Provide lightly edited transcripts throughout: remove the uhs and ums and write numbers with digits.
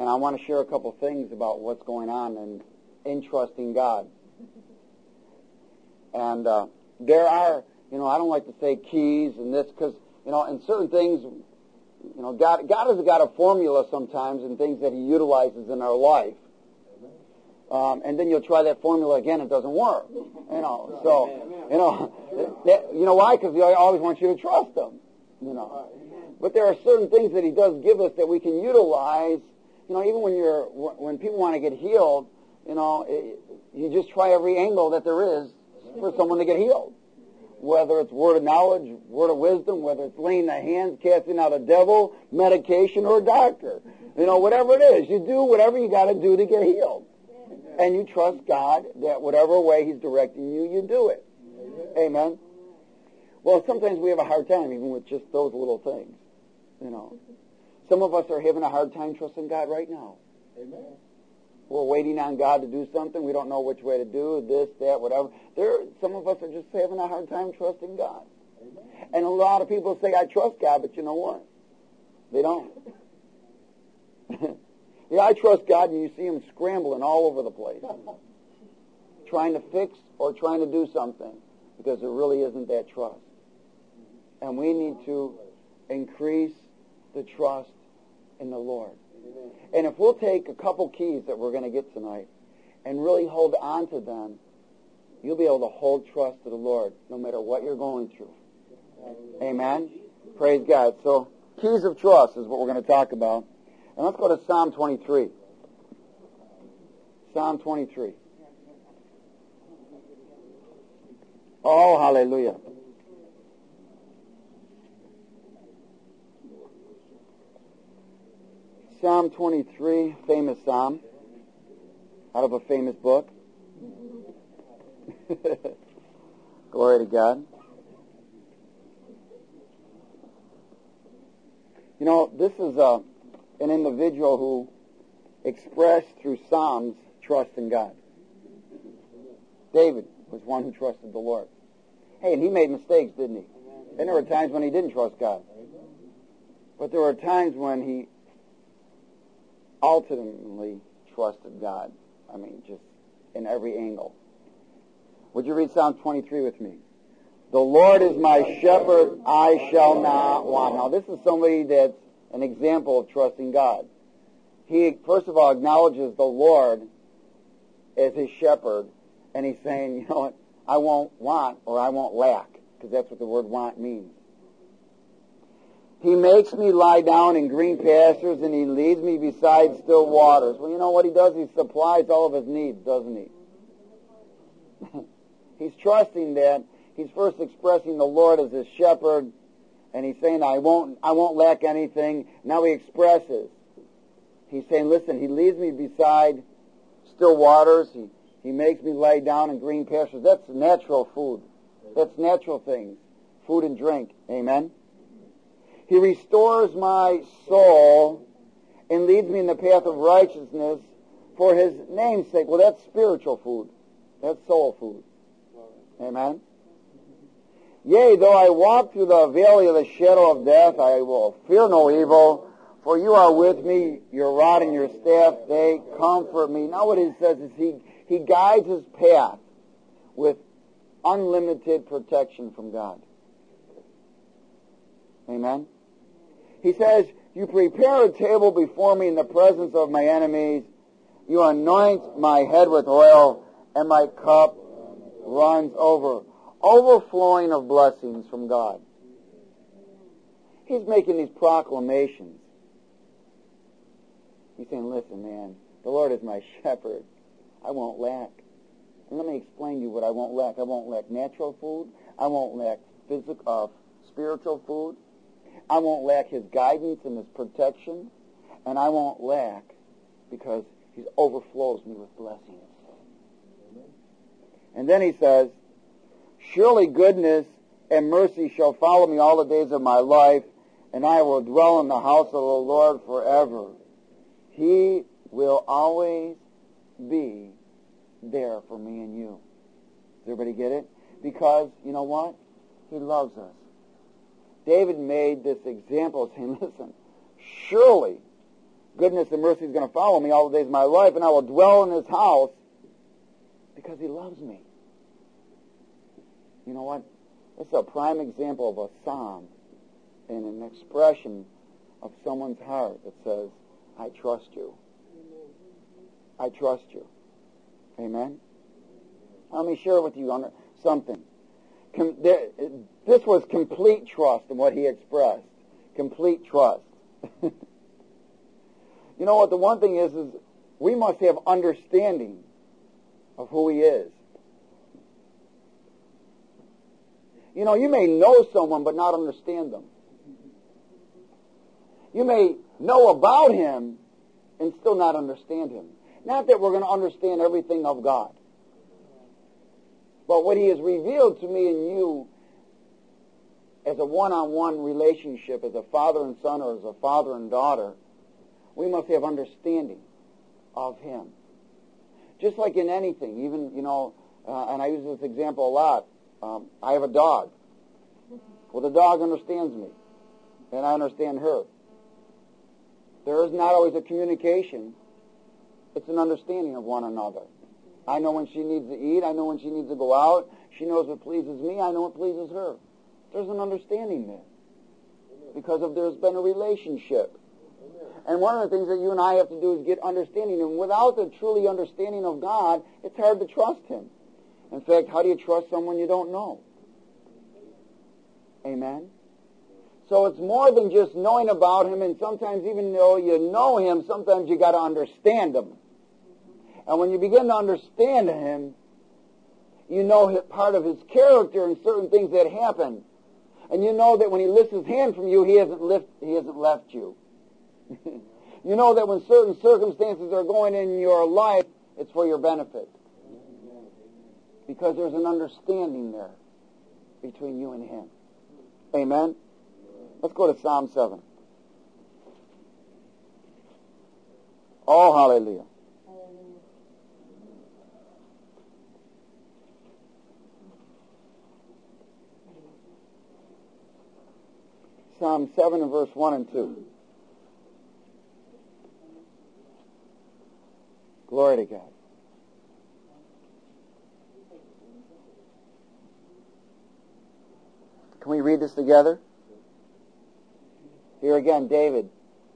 And I want to share a couple things about what's going on in trusting God. And there are, I don't like to say keys and this because, in certain things, God has got a formula sometimes in things that He utilizes in our life. And then you'll try that formula again, it doesn't work. Why? Because He always wants you to trust Him. But there are certain things that He does give us that we can utilize. Even when people want to get healed, you just try every angle that there is for someone to get healed. Whether it's word of knowledge, word of wisdom, whether it's laying the hands, casting out a devil, medication, or a doctor. Whatever it is, you do whatever you got to do to get healed. And you trust God that whatever way He's directing you, you do it. Amen. Well, sometimes we have a hard time even with just those little things. Some of us are having a hard time trusting God right now. Amen. We're waiting on God to do something. We don't know which way to do this, that, whatever. Some of us are just having a hard time trusting God. Amen. And a lot of people say, I trust God, but you know what? They don't. Yeah, I trust God, and you see Him scrambling all over the place, trying to fix or trying to do something, because there really isn't that trust. And we need to increase the trust in the Lord. And if we'll take a couple keys that we're going to get tonight and really hold on to them, you'll be able to hold trust to the Lord no matter what you're going through. Amen? Praise God. So, keys of trust is what we're going to talk about. And let's go to Psalm 23. Psalm 23. Oh, hallelujah. Psalm 23, famous psalm, out of a famous book. Glory to God. This is an individual who expressed through Psalms trust in God. David was one who trusted the Lord. Hey, and he made mistakes, didn't he? And there were times when he didn't trust God. But there were times when he ultimately trusted God. I mean, just in every angle. Would you read Psalm 23 with me? The Lord is my shepherd, I shall not want. Now, this is somebody that's an example of trusting God. He, first of all, acknowledges the Lord as his shepherd, and he's saying, you know what, I won't want or I won't lack, because that's what the word want means. He makes me lie down in green pastures, and he leads me beside still waters. Well, you know what he does? He supplies all of his needs, doesn't he? He's trusting that. He's first expressing the Lord as his shepherd, and he's saying, I won't lack anything. Now he expresses. He's saying, listen, he leads me beside still waters. He makes me lie down in green pastures. That's natural food. That's natural things. Food and drink. Amen? He restores my soul and leads me in the path of righteousness for his name's sake. Well, that's spiritual food. That's soul food. Amen? Yea, though I walk through the valley of the shadow of death, I will fear no evil, for you are with me, your rod and your staff, they comfort me. Now what he says is he guides his path with unlimited protection from God. Amen? He says, you prepare a table before me in the presence of my enemies. You anoint my head with oil, and my cup runs over. Overflowing of blessings from God. He's making these proclamations. He's saying, listen, man, the Lord is my shepherd. I won't lack. And let me explain to you what I won't lack. I won't lack natural food. I won't lack spiritual food. I won't lack his guidance and his protection. And I won't lack because he overflows me with blessings. And then he says, surely goodness and mercy shall follow me all the days of my life, and I will dwell in the house of the Lord forever. He will always be there for me and you. Does everybody get it? Because, you know what? He loves us. David made this example saying, listen, surely goodness and mercy is going to follow me all the days of my life, and I will dwell in his house because he loves me. You know what? It's a prime example of a psalm and an expression of someone's heart that says, I trust you. I trust you. Amen? Let me share with you something. This was complete trust in what he expressed. Complete trust. You know what? The one thing is we must have understanding of who he is. You know, you may know someone but not understand them. You may know about him and still not understand him. Not that we're going to understand everything of God. But what he has revealed to me and you as a one-on-one relationship, as a father and son or as a father and daughter, we must have understanding of him. Just like in anything, even, you know, and I use this example a lot. I have a dog. Well, the dog understands me, and I understand her. There is not always a communication. It's an understanding of one another. I know when she needs to eat. I know when she needs to go out. She knows what pleases me. I know what pleases her. There's an understanding there because there's been a relationship. And one of the things that you and I have to do is get understanding. And without the truly understanding of God, it's hard to trust him. In fact, how do you trust someone you don't know? Amen? So it's more than just knowing about him, and sometimes even though you know him, sometimes you got to understand him. And when you begin to understand him, you know part of his character and certain things that happen. And you know that when he lifts his hand from you, he hasn't left you. You know that when certain circumstances are going in your life, it's for your benefit. Because there's an understanding there between you and him. Amen? Let's go to Psalm 7. Oh, hallelujah. Psalm 7 and verse 1 and 2. Glory to God. Can we read this together? Here again, David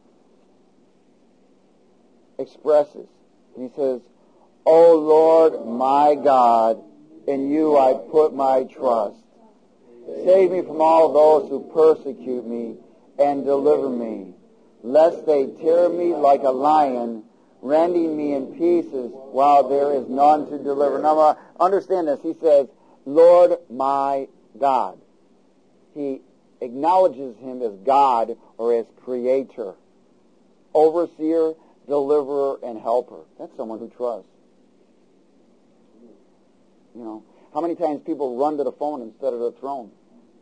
expresses, and he says, O Lord my God, in you I put my trust. Save me from all those who persecute me and deliver me, lest they tear me like a lion, rending me in pieces while there is none to deliver. Now, understand this. He says, Lord my God. He acknowledges him as God or as creator, overseer, deliverer, and helper. That's someone who trusts. You know, how many times people run to the phone instead of the throne?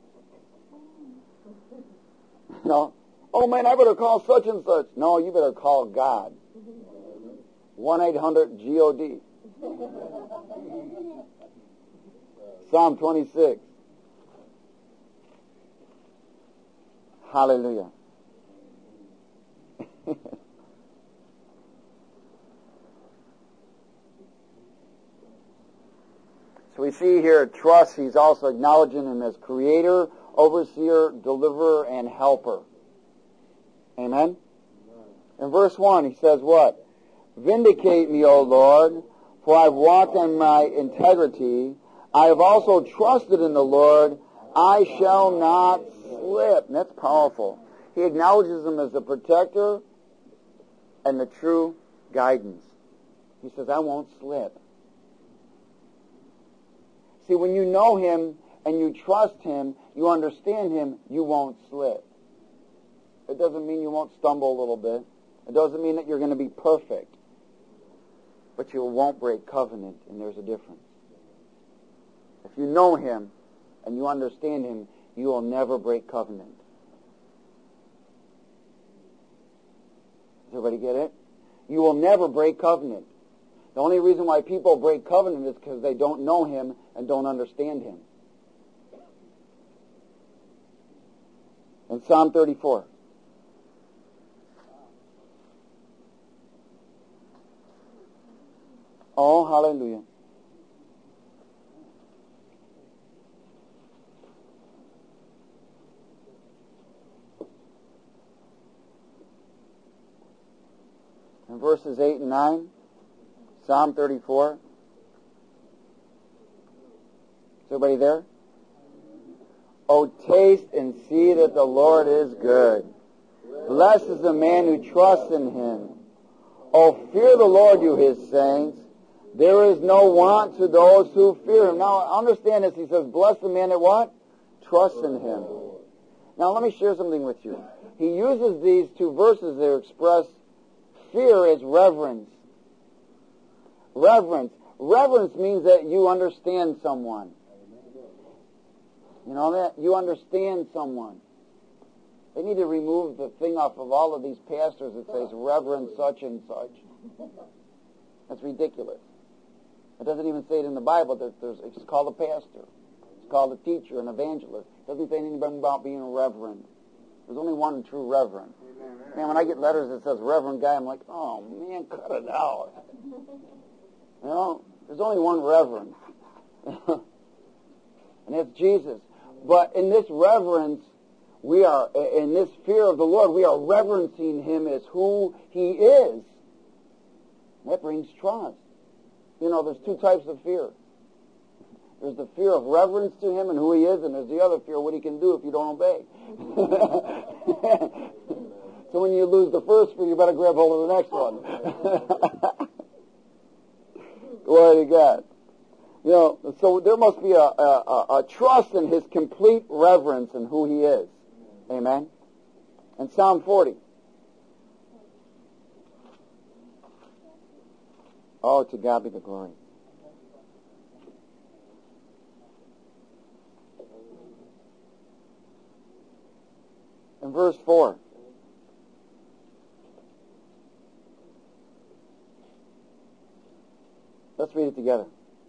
You know, oh man, I better call such and such. No, you better call God. 1-800-GOD. Psalm 26. Hallelujah. So we see here trust. He's also acknowledging him as creator, overseer, deliverer, and helper. Amen? In verse 1, he says what? Vindicate me, O Lord, for I've walked in my integrity. I have also trusted in the Lord. I shall not slip. And that's powerful. He acknowledges him as the protector and the true guidance. He says, I won't slip. See, when you know him and you trust him, you understand him, you won't slip. It doesn't mean you won't stumble a little bit. It doesn't mean that you're going to be perfect. But you won't break covenant, and there's a difference. If you know him and you understand him, you will never break covenant. Does everybody get it? You will never break covenant. The only reason why people break covenant is because they don't know him and don't understand him. In Psalm 34. Oh, hallelujah. In verses 8 and 9, Psalm 34. Is everybody there? Oh, taste and see that the Lord is good. Blessed is the man who trusts in him. Oh, fear the Lord, you his saints. There is no want to those who fear him. Now, understand this. He says, bless the man that what? Trusts in him. Now, let me share something with you. He uses these two verses that express fear as reverence. Reverence. Reverence means that you understand someone. You know that? You understand someone. They need to remove the thing off of all of these pastors that says Reverend such and such. That's ridiculous. It doesn't even say it in the Bible. It's called a pastor. It's called a teacher, an evangelist. It doesn't say anything about being a reverend. There's only one true reverend. Man, when I get letters that says Reverend Guy, I'm like, oh, man, cut it out. You know, there's only one reverend. And that's Jesus. But in this reverence, we are, in this fear of the Lord, we are reverencing him as who he is. That brings trust. You know, there's two types of fear. There's the fear of reverence to him and who he is, and there's the other fear, what he can do if you don't obey. So when you lose the first fear, you better grab hold of the next one. Glory to God. You know, so there must be a trust in his complete reverence in who he is. Amen. And Psalm 40. Oh, to God be the glory. In verse 4. Let's read it together.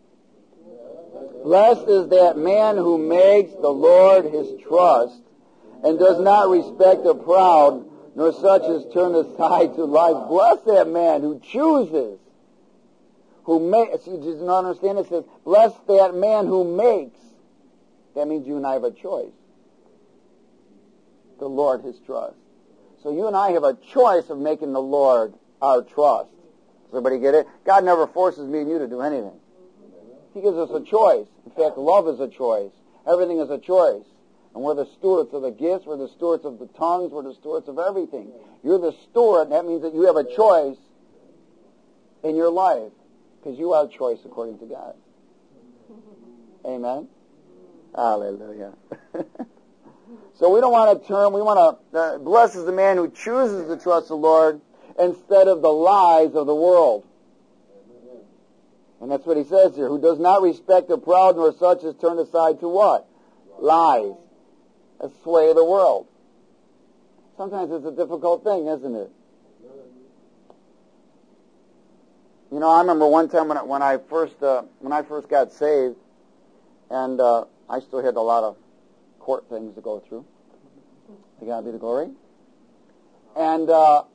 Blessed is that man who makes the Lord his trust and does not respect the proud, nor such as turn aside to life. Bless that man who chooses, who makes. You just don't understand. It says, bless that man who makes. That means you and I have a choice. The Lord his trust. So you and I have a choice of making the Lord our trust. Does everybody get it? God never forces me and you to do anything. He gives us a choice. In fact, love is a choice. Everything is a choice. And we're the stewards of the gifts. We're the stewards of the tongues. We're the stewards of everything. You're the steward. That means that you have a choice in your life. Because you are a choice according to God. Amen? Hallelujah. So we don't want to turn. We want to bless is the man who chooses to trust the Lord instead of the lies of the world. And that's what he says here. Who does not respect the proud, nor such as turn aside to what? Lies. A sway of the world. Sometimes it's a difficult thing, isn't it? You know, I remember one time when I first got saved, and I still had a lot of court things to go through. To God be the glory. And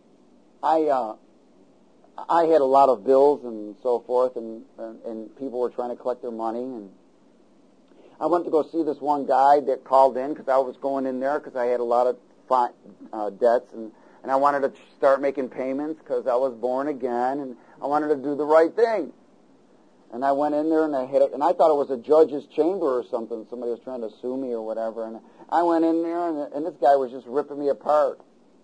I had a lot of bills and so forth, and people were trying to collect their money. And I went to go see this one guy that called in because I was going in there because I had a lot of debts, and I wanted to start making payments because I was born again, and I wanted to do the right thing. And I went in there, and I thought it was a judge's chamber or something. Somebody was trying to sue me or whatever. And I went in there, and this guy was just ripping me apart.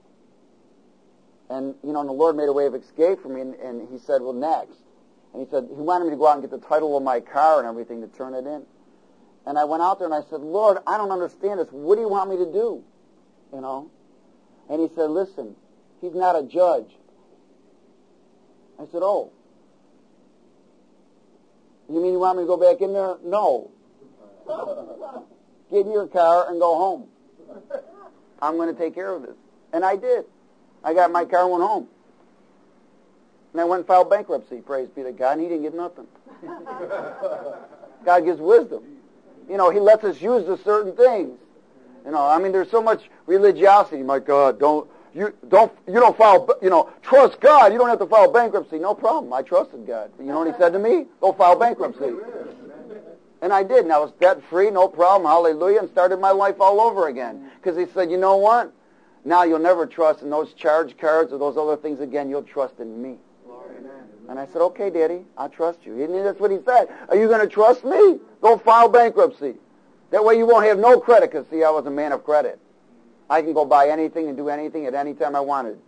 And, you know, and the Lord made a way of escape for me, and he said, well, next. And he said, he wanted me to go out and get the title of my car and everything to turn it in. And I went out there, and I said, Lord, I don't understand this. What do you want me to do? You know? And he said, listen, he's not a judge. I said, oh. You mean you want me to go back in there? No. Get in your car and go home. I'm going to take care of this. And I did. I got my car and went home. And I went and filed bankruptcy, praise be to God, and he didn't get nothing. God gives wisdom. You know, he lets us use the certain things. You know, I mean, there's so much religiosity. My God, don't, you don't file, trust God. You don't have to file bankruptcy. No problem. I trusted God. You know what he said to me? Go file bankruptcy. And I did, and I was debt-free, no problem, hallelujah, and started my life all over again. Because he said, you know what? Now you'll never trust in those charge cards or those other things again. You'll trust in me. And I said, okay, Daddy, I'll trust you. And that's what he said. Are you going to trust me? Go file bankruptcy. That way you won't have no credit, because, see, I was a man of credit. I can go buy anything and do anything at any time I wanted.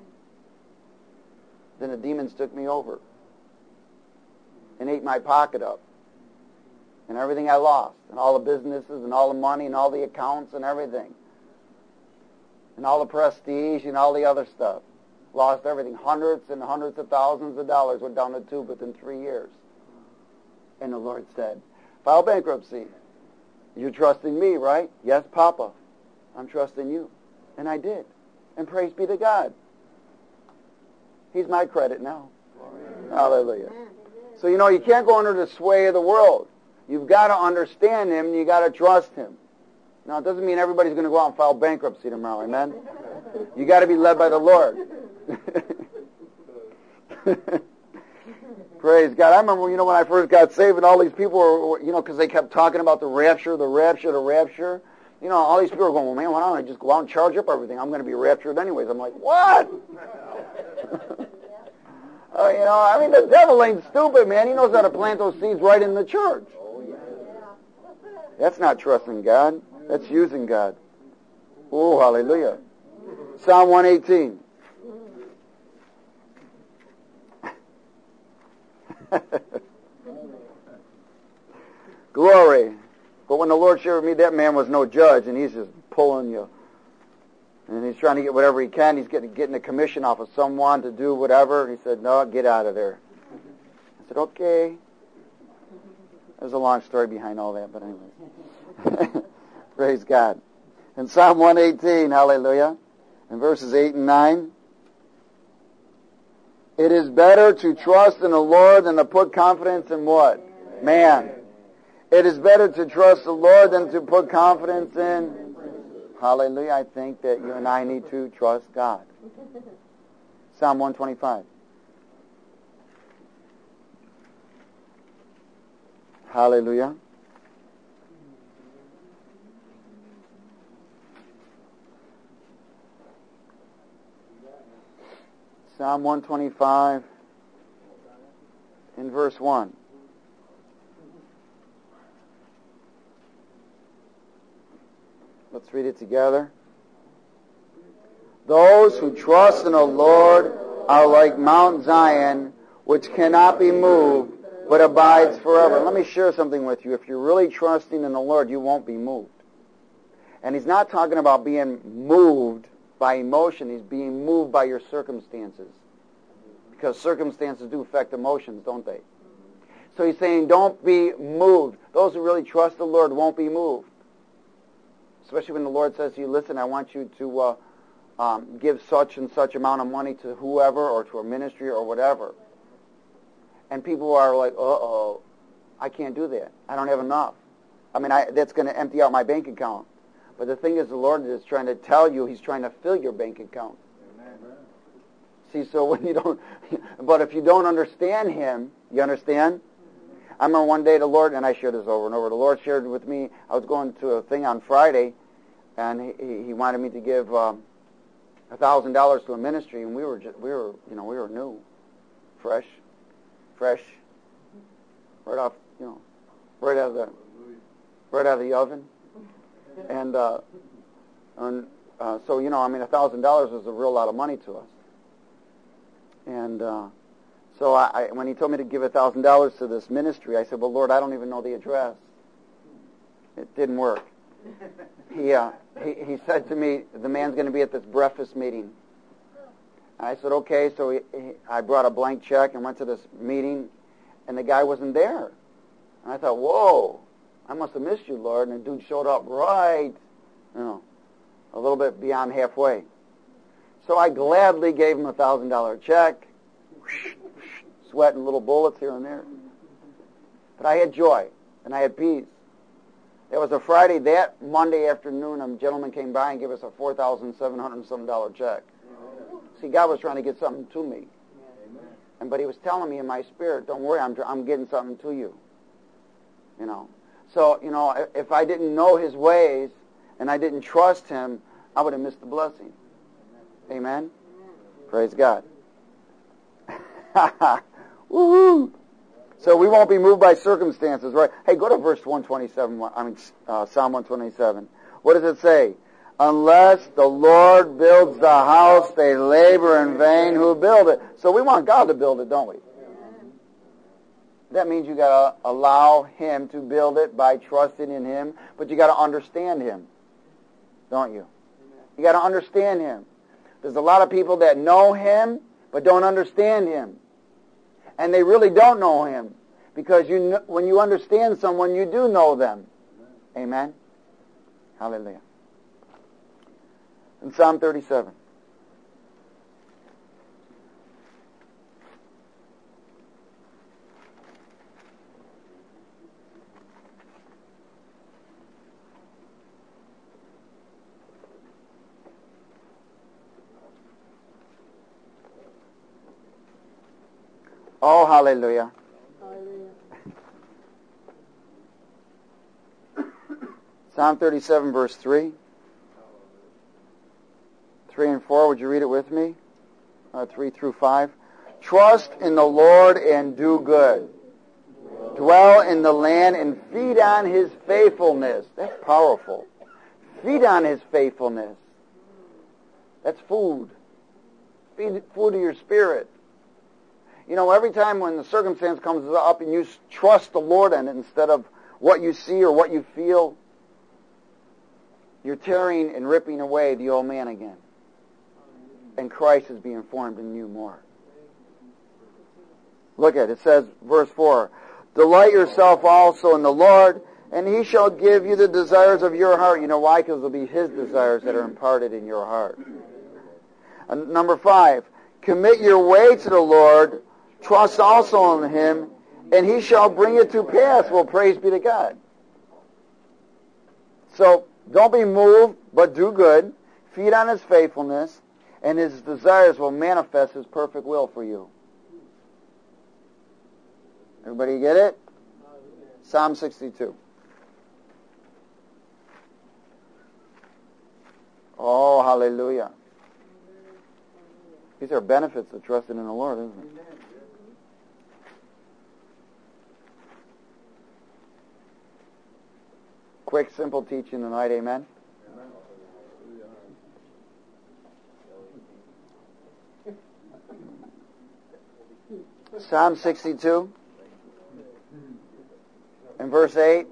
Then the demons took me over and ate my pocket up. And everything I lost, and all the businesses, and all the money, and all the accounts, and everything. And all the prestige, and all the other stuff. Lost everything. Hundreds and hundreds of thousands of dollars went down the tube within 3 years. And the Lord said, file bankruptcy. You trusting me, right? Yes, Papa. I'm trusting you. And I did. And praise be to God. He's my credit now. Hallelujah. So, you can't go under the sway of the world. You've got to understand him, and you've got to trust him. Now, it doesn't mean everybody's going to go out and file bankruptcy tomorrow, amen? You got to be led by the Lord. Praise God. I remember, when I first got saved, and all these people were, because they kept talking about the rapture, the rapture, the rapture. All these people were going, well, man, why don't I just go out and charge up everything? I'm going to be raptured anyways. I'm like, what? The devil ain't stupid, man. He knows how to plant those seeds right in the church. That's not trusting God. That's using God. Oh, hallelujah. Psalm 118. Glory. But when the Lord shared with me, that man was no judge, and he's just pulling you. And he's trying to get whatever he can. He's getting a commission off of someone to do whatever. He said, no, get out of there. I said, okay. There's a long story behind all that, but anyway. Praise God. In Psalm 118, hallelujah, in verses 8 and 9, it is better to trust in the Lord than to put confidence in what? Man. It is better to trust the Lord than to put confidence in... Hallelujah. I think that you and I need to trust God. Psalm 125. Hallelujah. Psalm 125 in verse 1. Let's read it together. Those who trust in the Lord are like Mount Zion, which cannot be moved, but abides forever. Let me share something with you. If you're really trusting in the Lord, you won't be moved. And he's not talking about being moved by emotion. He's being moved by your circumstances. Because circumstances do affect emotions, don't they? So he's saying, don't be moved. Those who really trust the Lord won't be moved. Especially when the Lord says to you, listen, I want you to give such and such amount of money to whoever or to a ministry or whatever. And people are like, uh-oh, I can't do that. I don't have enough. That's going to empty out my bank account. But the thing is, the Lord is trying to tell you, he's trying to fill your bank account. Amen. See, so when you don't, but if you don't understand him, you understand? I remember one day the Lord, and I shared this over and over, the Lord shared with me, I was going to a thing on Friday, and he wanted me to give $1,000 to a ministry, and we were new, fresh, right out of the oven. And so, $1,000 was a real lot of money to us. And so when he told me to give $1,000 to this ministry, I said, well, Lord, I don't even know the address. It didn't work. He said to me, the man's going to be at this breakfast meeting. And I said, okay. So I brought a blank check and went to this meeting, and the guy wasn't there. And I thought, whoa, I must have missed you, Lord. And the dude showed up right, a little bit beyond halfway. So I gladly gave him a $1,000 check, sweating little bullets here and there. But I had joy, and I had peace. It was a Friday. That Monday afternoon, a gentleman came by and gave us a $4,700 and some check. See, God was trying to get something to me. But he was telling me in my spirit, don't worry, I'm getting something to you. So, if I didn't know his ways and I didn't trust him, I would have missed the blessing. Amen? Praise God. Woohoo! So we won't be moved by circumstances, right? Hey, go to verse 127, Psalm 127. What does it say? Unless the Lord builds the house, they labor in vain who build it. So we want God to build it, don't we? That means you got to allow him to build it by trusting in him, but you got to understand him, don't you? You got to understand him. There's a lot of people that know him but don't understand him. And they really don't know him because when you understand someone, you do know them. Amen? Hallelujah. In Psalm 37. Oh, hallelujah. Hallelujah. Psalm 37, verse 3. 3 and 4, would you read it with me? 3 through 5. Trust in the Lord and do good. Dwell in the land and feed on his faithfulness. That's powerful. Feed on his faithfulness. That's food. Feed food to your spirit. Every time when the circumstance comes up and you trust the Lord in it instead of what you see or what you feel, you're tearing and ripping away the old man again. And Christ is being formed in you more. Look at it. It says, verse 4, delight yourself also in the Lord, and he shall give you the desires of your heart. You know why? Because it'll be his desires that are imparted in your heart. And number 5, commit your way to the Lord, trust also in him, and he shall bring it to pass. Well, praise be to God. So, don't be moved, but do good. Feed on his faithfulness, and his desires will manifest his perfect will for you. Everybody get it? Psalm 62. Oh, hallelujah. These are benefits of trusting in the Lord, isn't it? Quick, simple teaching tonight, amen? Psalm 62 and verse 8.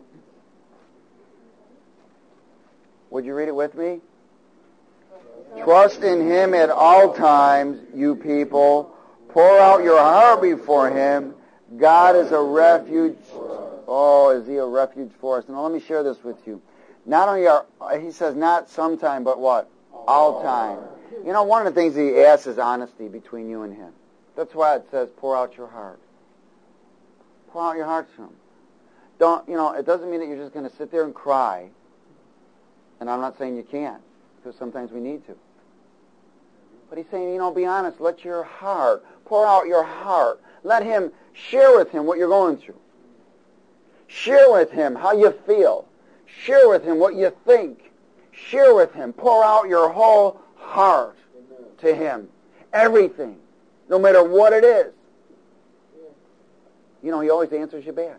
Would you read it with me? Trust in him at all times, you people. Pour out your heart before him. God is a refuge. Oh, is he a refuge for us? Now let me share this with you. Not only he says not sometime, but what? All time. One of the things he asks is honesty between you and him. That's why it says pour out your heart. Pour out your heart to him. It doesn't mean that you're just going to sit there and cry. And I'm not saying you can't, because sometimes we need to. But he's saying, be honest. Let your heart, pour out your heart. Let him share with him what you're going through. Share with him how you feel. Share with him what you think. Share with him. Pour out your whole heart to him. Everything. No matter what it is. He always answers you back.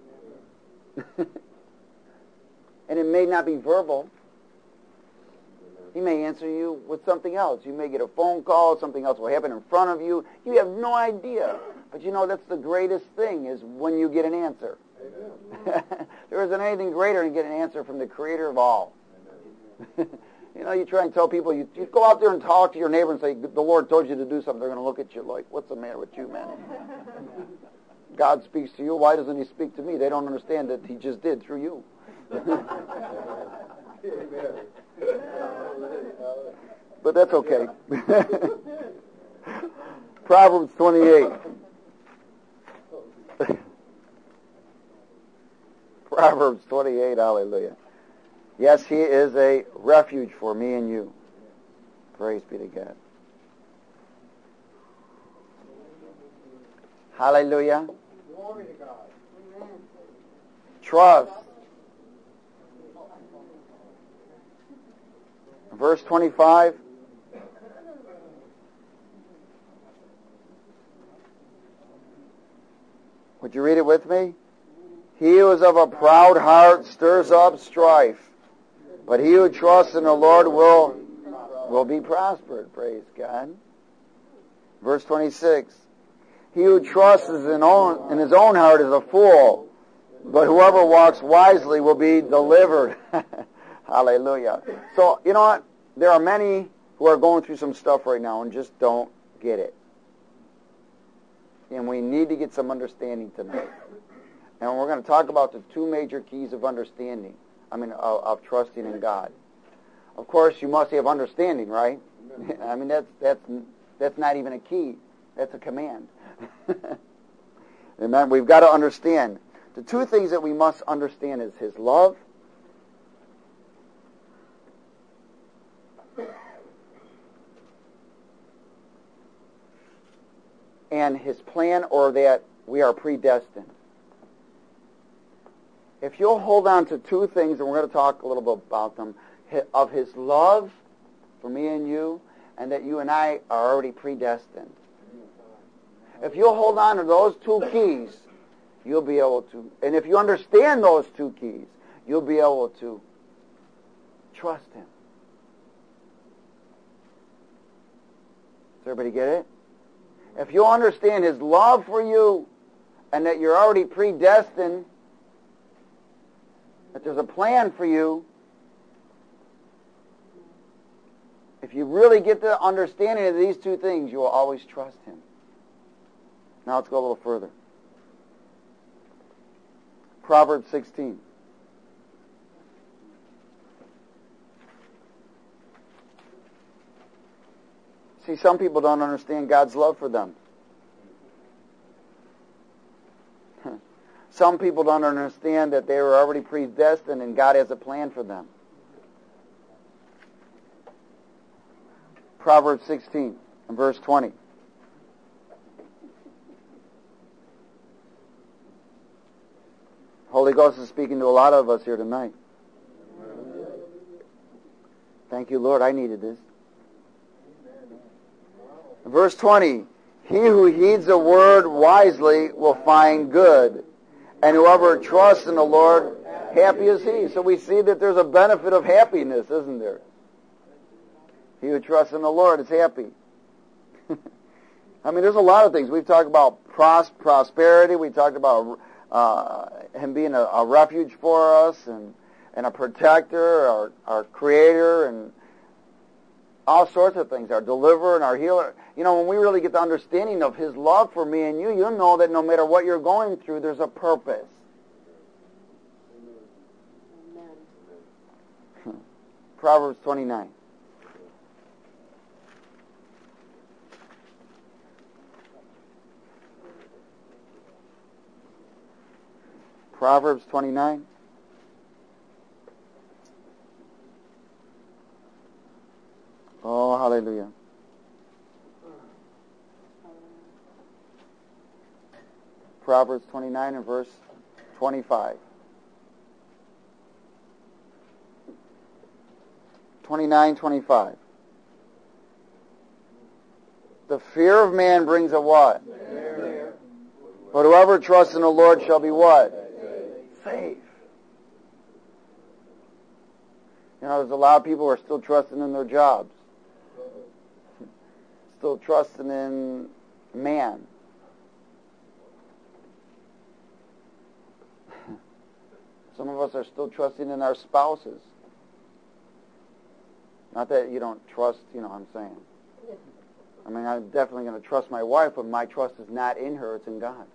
And it may not be verbal. He may answer you with something else. You may get a phone call. Something else will happen in front of you. You have no idea. But that's the greatest thing is when you get an answer. There isn't anything greater than getting an answer from the Creator of all. You try and tell people, you go out there and talk to your neighbor and say, the Lord told you to do something. They're going to look at you like, what's the matter with you, man? God speaks to you. Why doesn't he speak to me? They don't understand that he just did through you. But that's okay. Proverbs 28. Proverbs 28, hallelujah. Yes, he is a refuge for me and you. Praise be to God. Hallelujah. Glory to God. Amen. Trust. Verse 25. Would you read it with me? He who is of a proud heart stirs up strife, but he who trusts in the Lord will be prospered. Praise God. Verse 26. He who trusts in his own heart is a fool, but whoever walks wisely will be delivered. Hallelujah. So, you know what? There are many who are going through some stuff right now and just don't get it. And we need to get some understanding tonight. And we're going to talk about the two major keys of understanding. Of trusting in God. Of course, you must have understanding, right? I mean, that's not even a key. That's a command. Amen. We've got to understand. The two things that we must understand is His love and His plan, or that we are predestined. If you'll hold on to two things, and we're going to talk a little bit about them, of His love for me and you, and that you and I are already predestined. If you'll hold on to those two keys, you'll be able to, and if you understand those two keys, you'll be able to trust Him. Does everybody get it? If you'll understand His love for you, and that you're already predestined, that there's a plan for you, if you really get the understanding of these two things, you will always trust Him. Now let's go a little further. Proverbs 16. See, some people don't understand God's love for them. Some people don't understand that they were already predestined and God has a plan for them. Proverbs 16 and verse 20. Holy Ghost is speaking to a lot of us here tonight. Thank you, Lord. I needed this. Verse 20. He who heeds the word wisely will find good, and whoever trusts in the Lord, happy is he. So we see that there's a benefit of happiness, isn't there? He who trusts in the Lord is happy. I mean, there's a lot of things. We've talked about prosperity. We talked about Him being a refuge for us and a protector, our creator, and all sorts of things, our deliverer and our healer. You know, when we really get the understanding of His love for me and you, you'll know that no matter what you're going through, there's a purpose. Amen. Proverbs 29. Proverbs 29. Oh, hallelujah. Proverbs 29 and verse 25. 29:25. The fear of man brings a what? Fear. But whoever trusts in the Lord shall be what? Safe. You know, there's a lot of people who are still trusting in their jobs. Still trusting in man. Some of us are still trusting in our spouses. Not that you don't trust, you know what I'm saying. I mean, I'm definitely going to trust my wife, but my trust is not in her, it's in God.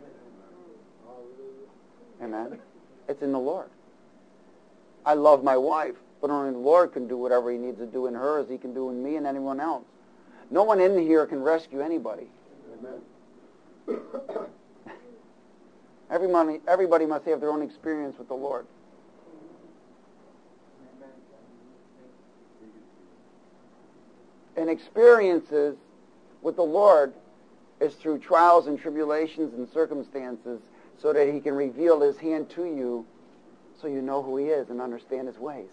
Amen. It's in the Lord. I love my wife, but only the Lord can do whatever He needs to do in her as He can do in me and anyone else. No one in here can rescue anybody. Amen. Everybody must have their own experience with the Lord. And experiences with the Lord is through trials and tribulations and circumstances so that he can reveal his hand to you so you know who he is and understand his ways.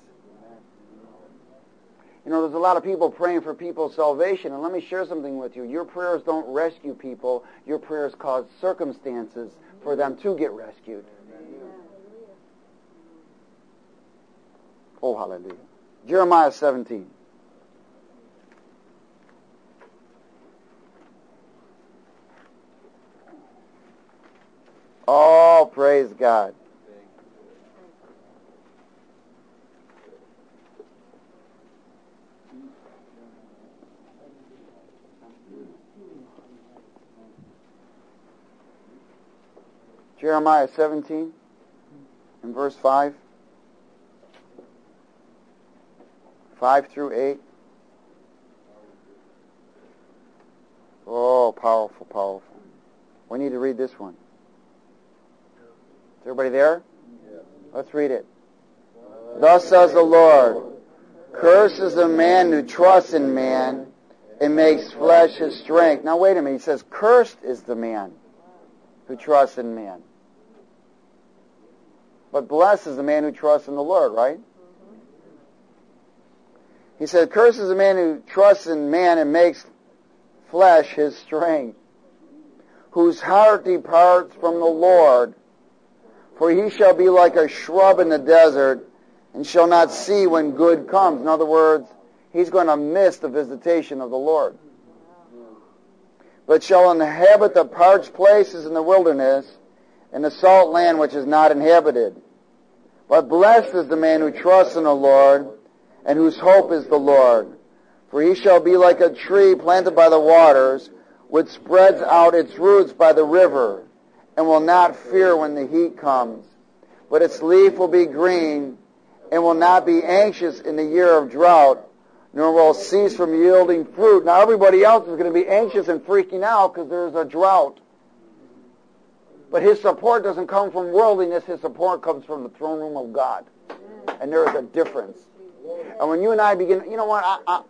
You know, there's a lot of people praying for people's salvation, and let me share something with you. Your prayers don't rescue people. Your prayers cause circumstances for them to get rescued. Oh, hallelujah. Jeremiah 17. Oh, praise God. Jeremiah 17 and verse 5. 5 through 8. Oh, powerful, powerful. We need to read this one. Is everybody there? Let's read it. Thus says the Lord, cursed is the man who trusts in man and makes flesh his strength. Now wait a minute. He says, cursed is the man who trusts in man. But blessed is the man who trusts in the Lord, right? He said, cursed is the man who trusts in man and makes flesh his strength, whose heart departs from the Lord. For he shall be like a shrub in the desert, and shall not see when good comes. In other words, he's going to miss the visitation of the Lord. But shall inhabit the parched places in the wilderness, and the salt land which is not inhabited. But blessed is the man who trusts in the Lord, and whose hope is the Lord. For he shall be like a tree planted by the waters, which spreads out its roots by the river, and will not fear when the heat comes. But its leaf will be green, and will not be anxious in the year of drought, nor will cease from yielding fruit. Now everybody else is going to be anxious and freaking out because there's a drought. But his support doesn't come from worldliness. His support comes from the throne room of God. And there is a difference. And when you and I begin, you know what,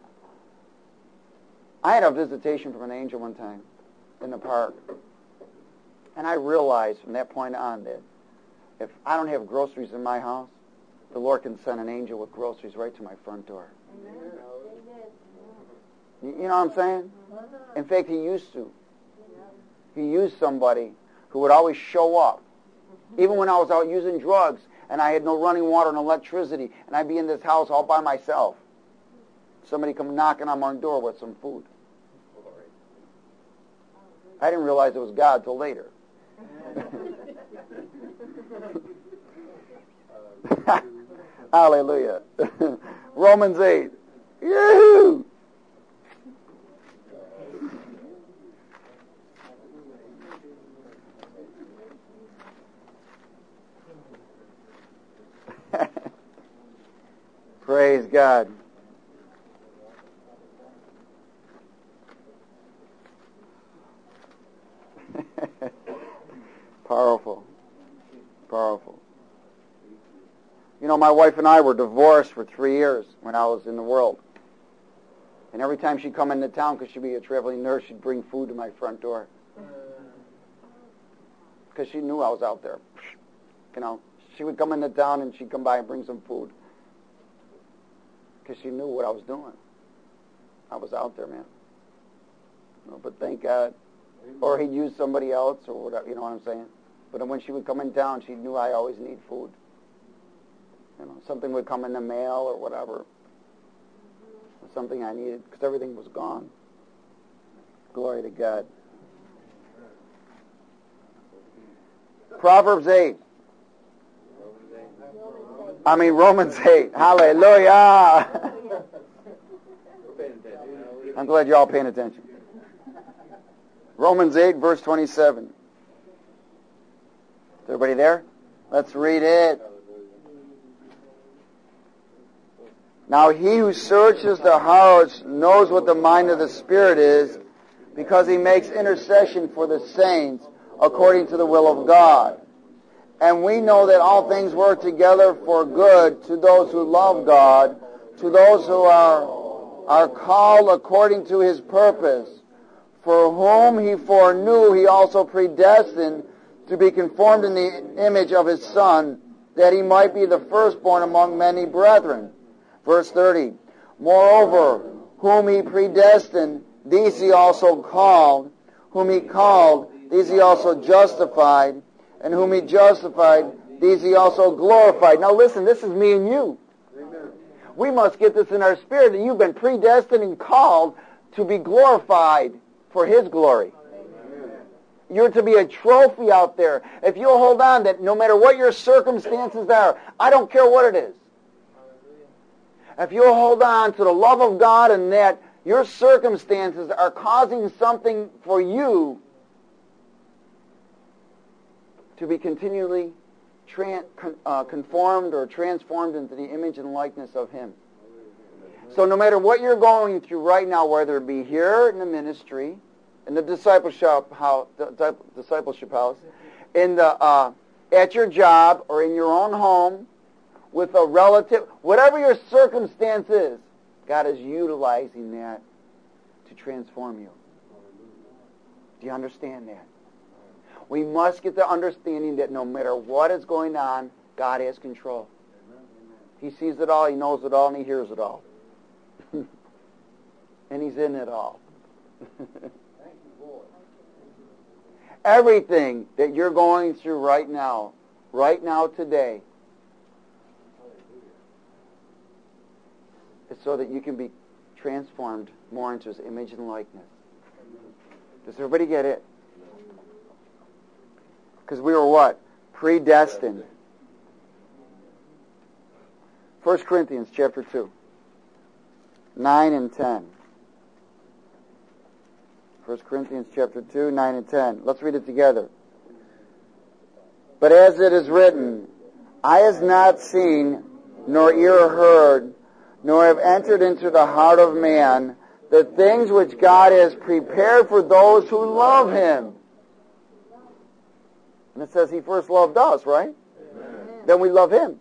I had a visitation from an angel one time in the park. And I realized from that point on that if I don't have groceries in my house, the Lord can send an angel with groceries right to my front door. You know what I'm saying? In fact, he used to. He used somebody who would always show up. Even when I was out using drugs and I had no running water and electricity and I'd be in this house all by myself. Somebody come knocking on my door with some food. I didn't realize it was God till later. Hallelujah. Romans 8. Yoo-hoo! Praise God. Powerful. Powerful. You know, my wife and I were divorced for 3 years when I was in the world. And every time she'd come into town, because she'd be a traveling nurse, she'd bring food to my front door. Because she knew I was out there. You know, she would come into town and she'd come by and bring some food. Because she knew what I was doing. I was out there, man. You know, but thank God. Or he'd use somebody else or whatever, you know what I'm saying? But when she would come in town, she knew I always need food. You know, something would come in the mail or whatever. Something I needed, because everything was gone. Glory to God. Proverbs 8. Romans 8. Hallelujah. I'm glad you're all paying attention. Romans 8, verse 27. Is everybody there? Let's read it. Now he who searches the hearts knows what the mind of the Spirit is, because he makes intercession for the saints according to the will of God. And we know that all things work together for good to those who love God, to those who are called according to his purpose. For whom he foreknew, he also predestined to be conformed in the image of his Son, that he might be the firstborn among many brethren. Verse 30. Moreover, whom he predestined, these he also called. Whom he called, these he also justified. And whom he justified, these he also glorified. Now listen, this is me and you. Amen. We must get this in our spirit, that you've been predestined and called to be glorified for his glory. Amen. You're to be a trophy out there. If you'll hold on, that no matter what your circumstances are, I don't care what it is. If you'll hold on to the love of God and that your circumstances are causing something for you to be continually conformed or transformed into the image and likeness of him. So no matter what you're going through right now, whether it be here in the ministry, in the discipleship house, in the at your job or in your own home, with a relative, whatever your circumstance is, God is utilizing that to transform you. Do you understand that? We must get the understanding that no matter what is going on, God has control. He sees it all, he knows it all, and he hears it all. And he's in it all. Everything that you're going through right now today, is so that you can be transformed more into his image and likeness. Does everybody get it? Because we were what? Predestined. 1 Corinthians chapter 2. 9 and 10. 1 Corinthians chapter 2, 9 and 10. Let's read it together. But as it is written, eye has not seen, nor ear heard, nor have entered into the heart of man the things which God has prepared for those who love him. And it says he first loved us, right? Amen. Then we love him.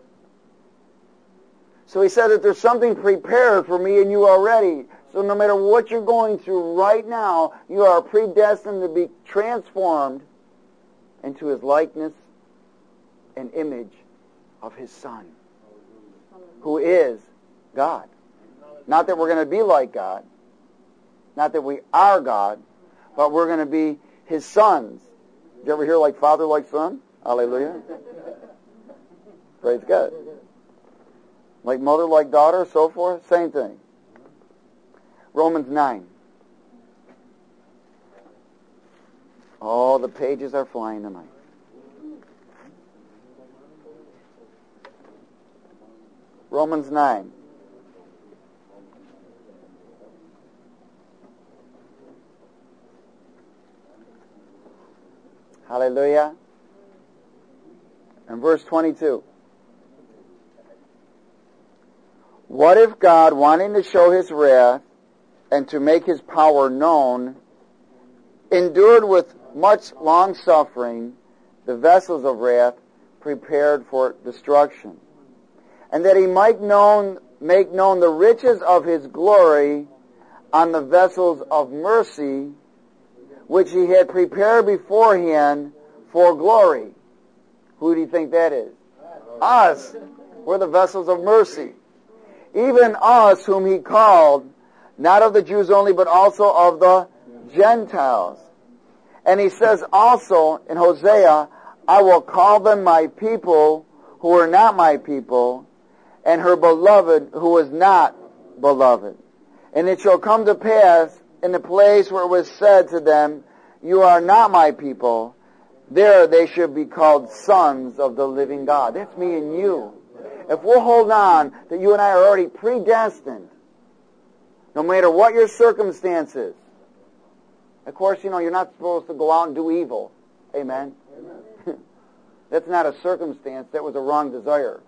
So he said that there's something prepared for me and you already. So no matter what you're going through right now, you are predestined to be transformed into his likeness and image of his Son, who is God. Not that we're going to be like God, not that we are God, but we're going to be his sons. Did you ever hear like father, like son? Hallelujah. Praise God. Like mother, like daughter, so forth. Same thing. Romans 9. Oh, the pages are flying tonight. Romans 9. Hallelujah. And verse 22. What if God, wanting to show his wrath and to make his power known, endured with much long suffering the vessels of wrath prepared for destruction, and that he might make known the riches of his glory on the vessels of mercy, which he had prepared beforehand for glory. Who do you think that is? Us. We're the vessels of mercy. Even us whom he called, not of the Jews only, but also of the Gentiles. And he says also in Hosea, I will call them my people who are not my people, and her beloved who is not beloved. And it shall come to pass in the place where it was said to them, you are not my people, there they should be called sons of the living God. That's me and you. If we'll hold on that you and I are already predestined, no matter what your circumstances. Of course, you're not supposed to go out and do evil. Amen? Amen. That's not a circumstance. That was a wrong desire.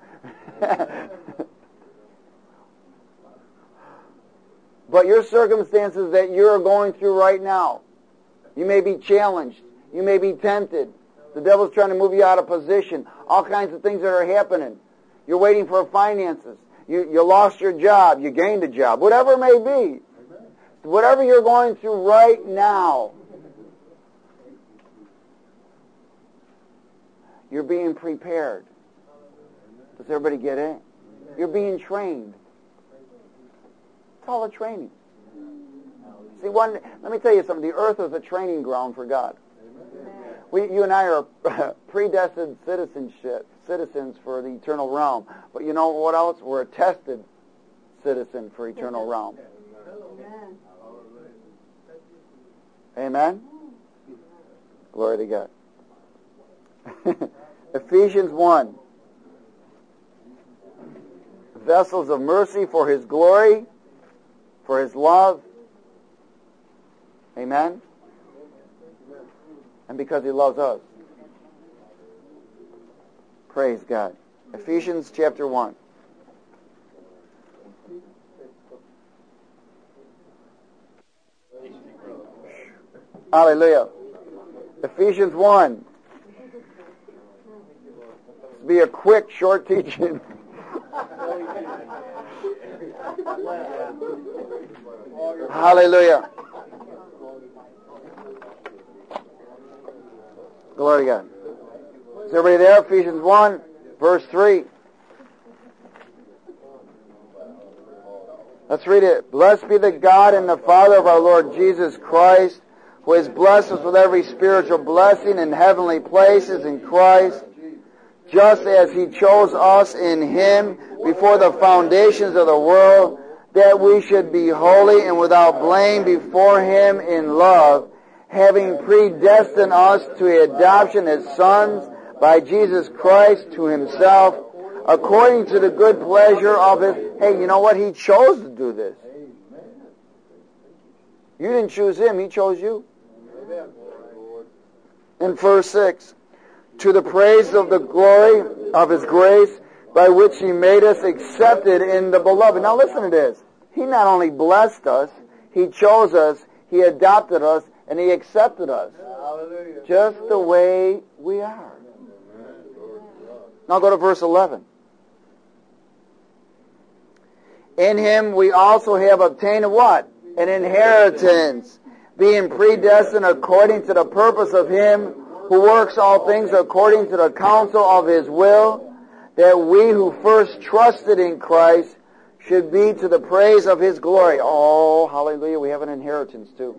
But your circumstances that you're going through right now, you may be challenged. You may be tempted. The devil's trying to move you out of position. All kinds of things that are happening. You're waiting for finances. You lost your job. You gained a job. Whatever it may be. Whatever you're going through right now, you're being prepared. Does everybody get it? You're being trained. It's all a training. See, let me tell you something. The earth is a training ground for God. You and I are predestined citizens for the eternal realm. But you know what else? We're a tested citizen for eternal realm. Amen? Glory to God. Ephesians 1. Vessels of mercy for His glory, for His love. Amen? And because He loves us. Praise God. Ephesians chapter 1. Hallelujah. Ephesians 1. This will be a quick, short teaching. Hallelujah. Glory to God. Is everybody there? Ephesians 1, verse 3. Let's read it. Blessed be the God and the Father of our Lord Jesus Christ, who has blessed us with every spiritual blessing in heavenly places in Christ, just as He chose us in Him before the foundations of the world, that we should be holy and without blame before Him in love, having predestined us to adoption as sons by Jesus Christ to Himself, according to the good pleasure of His... Hey, you know what? He chose to do this. You didn't choose Him. He chose you. In verse 6, to the praise of the glory of His grace, by which He made us accepted in the Beloved. Now listen to this. He not only blessed us, He chose us, He adopted us, and He accepted us. Hallelujah. Just the way we are. Now go to verse 11. In Him we also have obtained a what? An inheritance, being predestined according to the purpose of Him who works all things according to the counsel of His will, that we who first trusted in Christ should be to the praise of His glory. Oh, hallelujah, we have an inheritance too.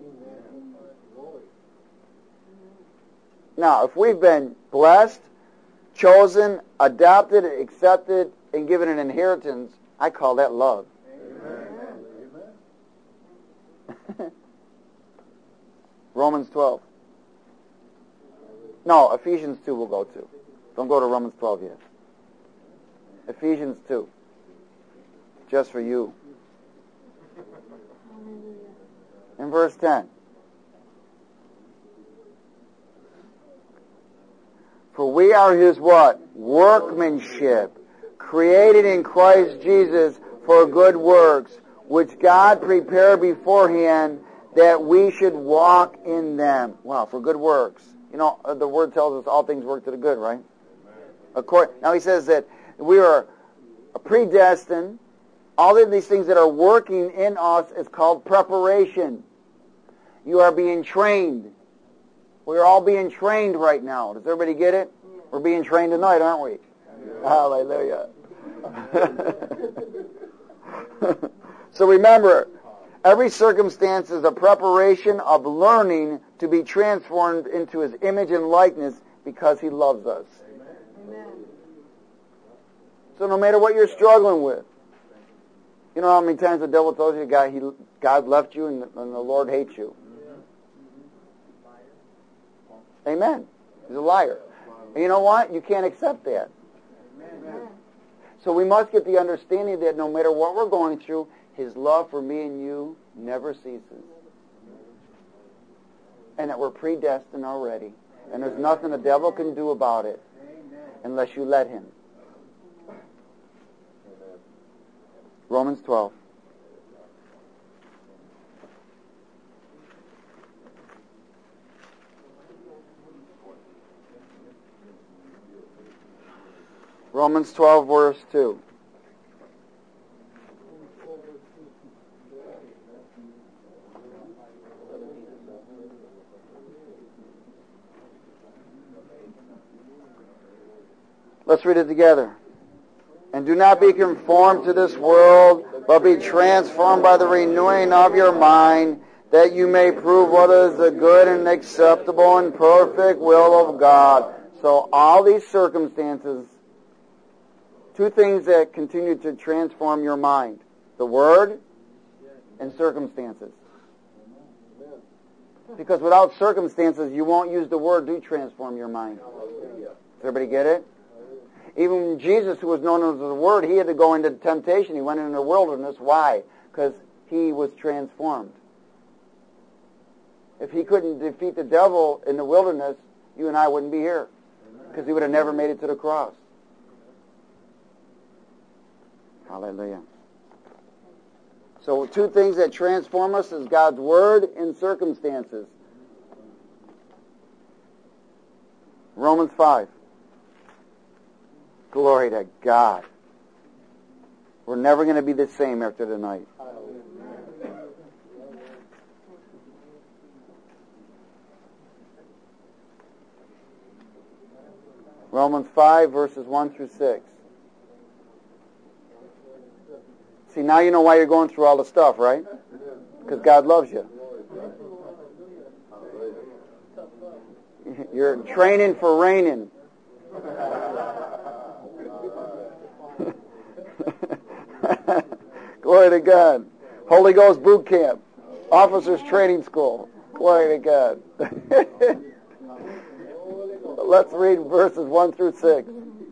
Now, if we've been blessed, chosen, adopted, accepted, and given an inheritance, I call that love. Amen. Romans 12. No, Ephesians 2 we'll go to. Don't go to Romans 12 yet. Ephesians 2. Just for you. In verse 10. For we are His what? Workmanship, created in Christ Jesus for good works, which God prepared beforehand that we should walk in them. Wow, for good works. You know, the Word tells us all things work to the good, right? Now He says that we are predestined. All of these things that are working in us is called preparation. You are being trained. We're all being trained right now. Does everybody get it? We're being trained tonight, aren't we? Yeah. Hallelujah. So remember, every circumstance is a preparation of learning to be transformed into His image and likeness because He loves us. Amen. So no matter what you're struggling with, you know how many times the devil tells you God left you and the Lord hates you? Amen. He's a liar. And you know what? You can't accept that. Amen. So we must get the understanding that no matter what we're going through, His love for me and you never ceases. And that we're predestined already. And there's nothing the devil can do about it unless you let him. Romans 12. Romans 12, verse 2. Let's read it together. And do not be conformed to this world, but be transformed by the renewing of your mind, that you may prove what is the good and acceptable and perfect will of God. So all these circumstances, two things that continue to transform your mind: the Word and circumstances. Because without circumstances, you won't use the Word to transform your mind. Does everybody get it? Even Jesus, who was known as the Word, he had to go into temptation. He went into the wilderness. Why? Because he was transformed. If he couldn't defeat the devil in the wilderness, you and I wouldn't be here, because he would have never made it to the cross. Hallelujah. So two things that transform us is God's Word and circumstances. Romans 5. Glory to God. We're never going to be the same after tonight. Romans 5, verses 1 through 6. See, now you know why you're going through all the stuff, right? Because God loves you. You're training for reigning. Glory to God. Holy Ghost boot camp. Officers training school. Glory to God. Let's read verses 1 through 6.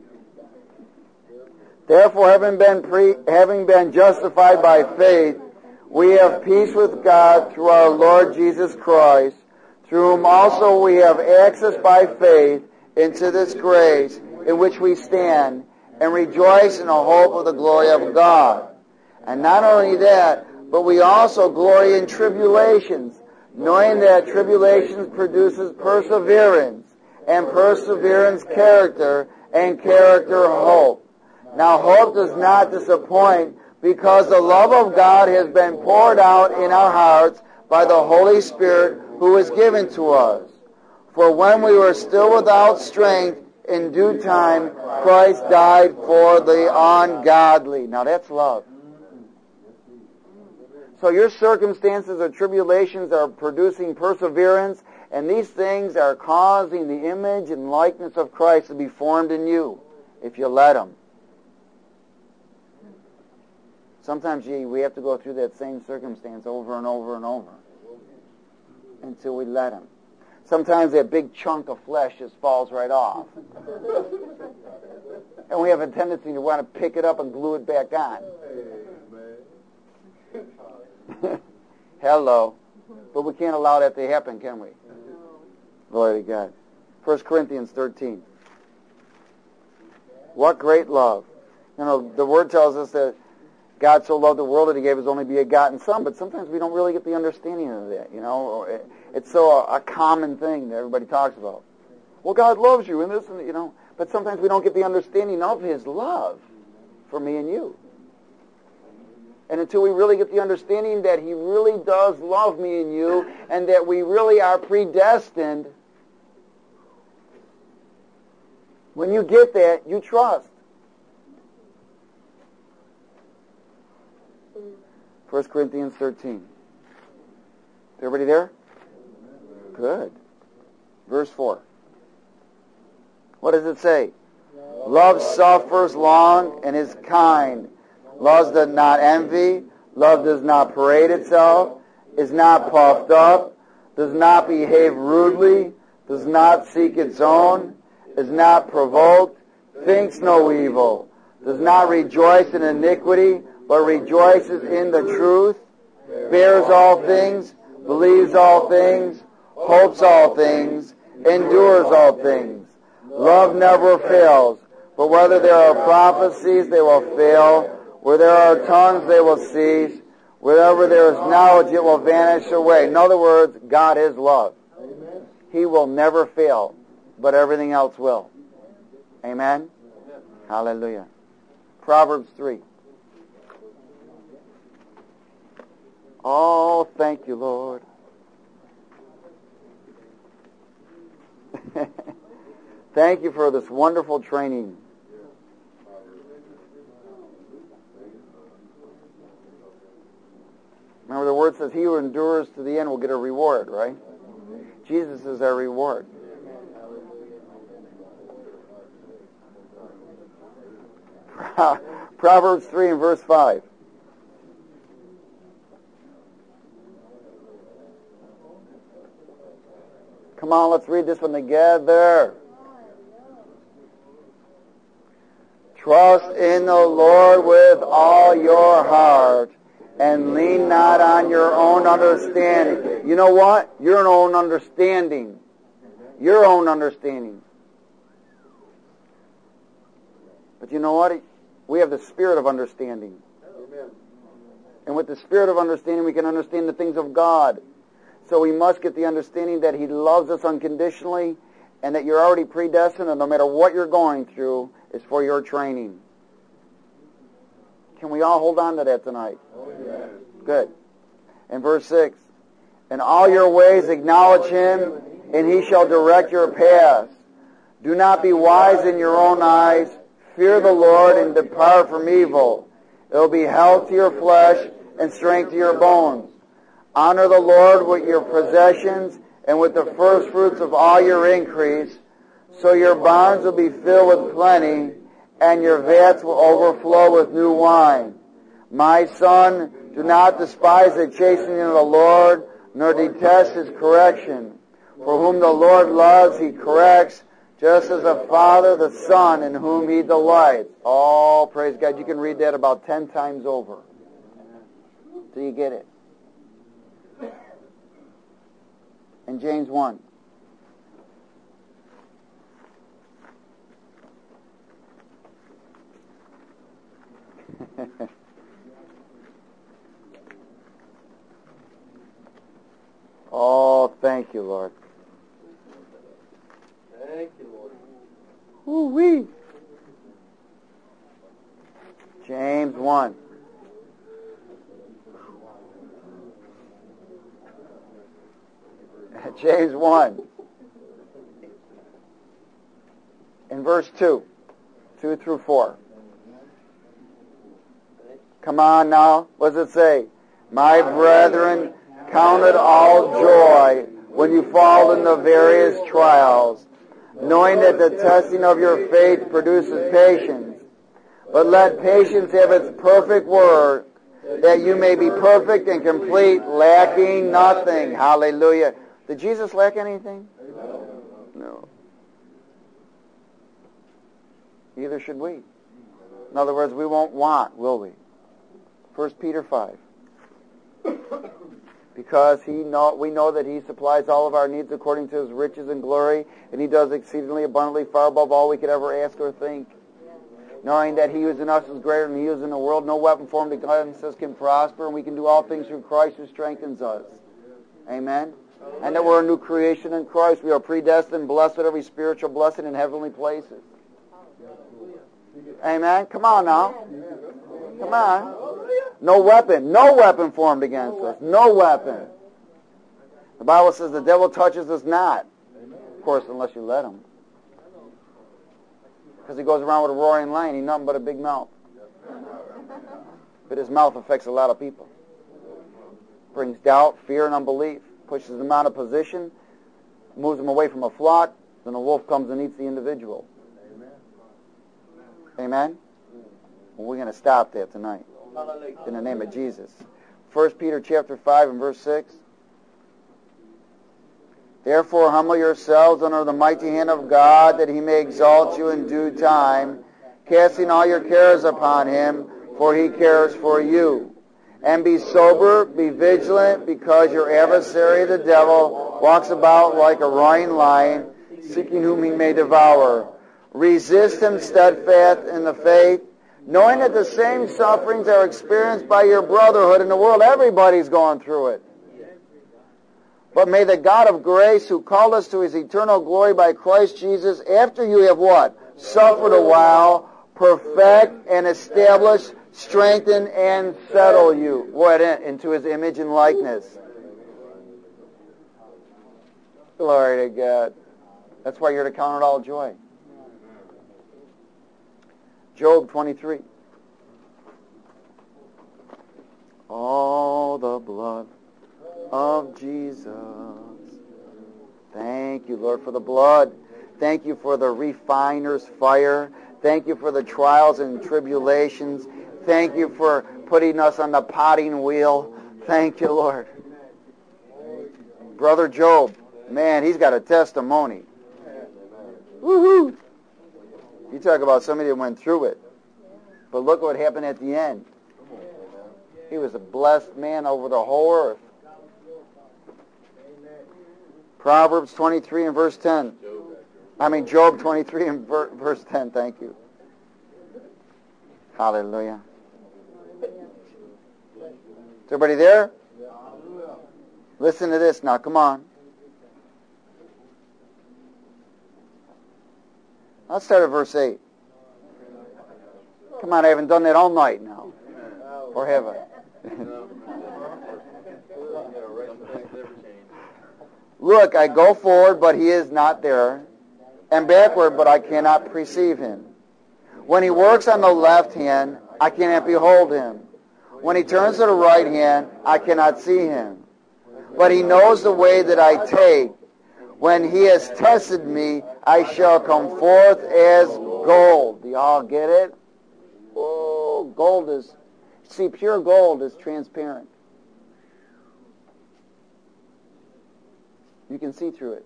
Therefore, having been justified by faith, we have peace with God through our Lord Jesus Christ, through whom also we have access by faith into this grace in which we stand, and rejoice in the hope of the glory of God. And not only that, but we also glory in tribulations, knowing that tribulations produces perseverance, and perseverance character, and character hope. Now hope does not disappoint, because the love of God has been poured out in our hearts by the Holy Spirit who is given to us. For when we were still without strength, in due time, Christ died for the ungodly. Now that's love. So your circumstances or tribulations are producing perseverance, and these things are causing the image and likeness of Christ to be formed in you, if you let them. Sometimes we have to go through that same circumstance over and over and over until we let him. Sometimes that big chunk of flesh just falls right off. And we have a tendency to want to pick it up and glue it back on. Hello. But we can't allow that to happen, can we? Glory to God. 1 Corinthians 13. What great love. You know, the Word tells us that God so loved the world that He gave His only begotten Son, but sometimes we don't really get the understanding of that, you know. It's so a common thing that everybody talks about. Well, God loves you and this and, you know, but sometimes we don't get the understanding of His love for me and you. And until we really get the understanding that He really does love me and you, and that we really are predestined, when you get that, you trust. 1 Corinthians 13. Everybody there? Good. Verse 4. What does it say? Love suffers long and is kind. Love does not envy. Love does not parade itself, is not puffed up, does not behave rudely, does not seek its own, is not provoked, thinks no evil, does not rejoice in iniquity, but rejoices in the truth, bears all things, believes all things, hopes all things, endures all things. Love never fails, but whether there are prophecies, they will fail. Where there are tongues, they will cease. Wherever there is knowledge, it will vanish away. In other words, God is love. Amen. He will never fail, but everything else will. Amen? Amen. Hallelujah. Proverbs 3. Oh, thank you, Lord. Thank you for this wonderful training Remember the word says, he who endures to the end will get a reward, right? Jesus is our reward. Proverbs 3 and verse 5. Come on, let's read this one together. Trust in the Lord with all your heart, and lean not on your own understanding. You know what? Your own understanding. Your own understanding. But you know what? We have the spirit of understanding. And with the spirit of understanding, we can understand the things of God. So we must get the understanding that He loves us unconditionally, and that you're already predestined, and no matter what you're going through, is for your training. Can we all hold on to that tonight? Oh, yes. Good. And verse 6, in all your ways acknowledge Him, and He shall direct your paths. Do not be wise in your own eyes. Fear the Lord and depart from evil. It will be health to your flesh and strength to your bones. Honor the Lord with your possessions and with the first fruits of all your increase, so your barns will be filled with plenty, and your vats will overflow with new wine. My son, do not despise the chastening of the Lord, nor detest His correction. For whom the Lord loves, He corrects, just as a father the son in whom He delights. Oh, praise God. You can read that about 10 times over till you get it. In James 1. Oh, thank you, Lord. Thank you, Lord. Woo-wee. James 1. James 1. In verse 2. 2 through 4. Come on now. What does it say? My brethren, count it all joy when you fall into various trials, knowing that the testing of your faith produces patience. But let patience have its perfect work, that you may be perfect and complete, lacking nothing. Hallelujah. Did Jesus lack anything? No. Neither should we. In other words, we won't want, will we? 1 Peter 5. Because we know that He supplies all of our needs according to His riches and glory, and He does exceedingly abundantly far above all we could ever ask or think. Knowing that He who is in us is greater than He who is in the world, no weapon formed against us can prosper, and we can do all things through Christ who strengthens us. Amen? And that we're a new creation in Christ. We are predestined, blessed with every spiritual blessing in heavenly places. Amen? Come on now. Come on. No weapon formed against us. No weapon. The Bible says the devil touches us not. Of course, unless you let him. Because he goes around with a roaring lion. He's nothing but a big mouth. But his mouth affects a lot of people. Brings doubt, fear, and unbelief. Pushes them out of position. Moves them away from a flock. Then a wolf comes and eats the individual. Amen? Well, we're going to stop that tonight. In the name of Jesus. 1 Peter chapter 5 and verse 6. Therefore humble yourselves under the mighty hand of God, that He may exalt you in due time, casting all your cares upon Him, for He cares for you. And be sober, be vigilant, because your adversary the devil walks about like a roaring lion, seeking whom he may devour. Resist him steadfast in the faith, knowing that the same sufferings are experienced by your brotherhood in the world. Everybody's going through it. But may the God of grace, who called us to His eternal glory by Christ Jesus, after you have what? Suffered a while, perfect and establish, strengthen and settle you. What? Into His image and likeness. Glory to God. That's why you're to count it all joy. Job 23. Oh, the blood of Jesus. Thank you, Lord, for the blood. Thank you for the refiner's fire. Thank you for the trials and tribulations. Thank you for putting us on the potting wheel. Thank you, Lord. Brother Job, man, he's got a testimony. Woohoo! You talk about somebody that went through it. But look what happened at the end. He was a blessed man over the whole earth. Proverbs 23 and verse 10. Job 23 and verse 10. Thank you. Hallelujah. Is everybody there? Listen to this now. Come on. Let's start at verse 8. Come on, I haven't done that all night now. Or have I? Look, I go forward, but he is not there, and backward, but I cannot perceive him. When he works on the left hand, I cannot behold him. When he turns to the right hand, I cannot see him. But he knows the way that I take. When he has tested me, I shall come forth as gold. Do y'all get it? Oh, gold is, see, pure gold is transparent. You can see through it.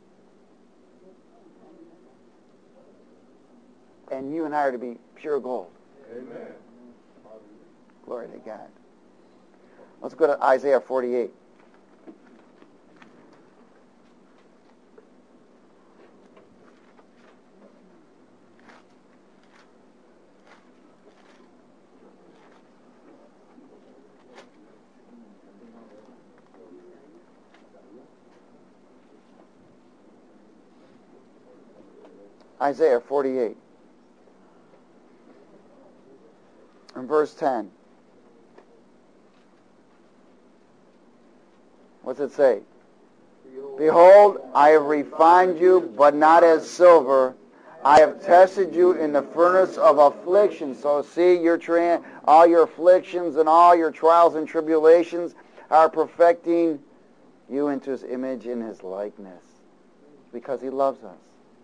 And you and I are to be pure gold. Amen. Glory to God. Let's go to Isaiah 48. Isaiah 48 and verse 10. What's it say? Behold, I have refined you, but not as silver. I have tested you in the furnace of affliction. So see, all your afflictions and all your trials and tribulations are perfecting you into his image and his likeness, because he loves us.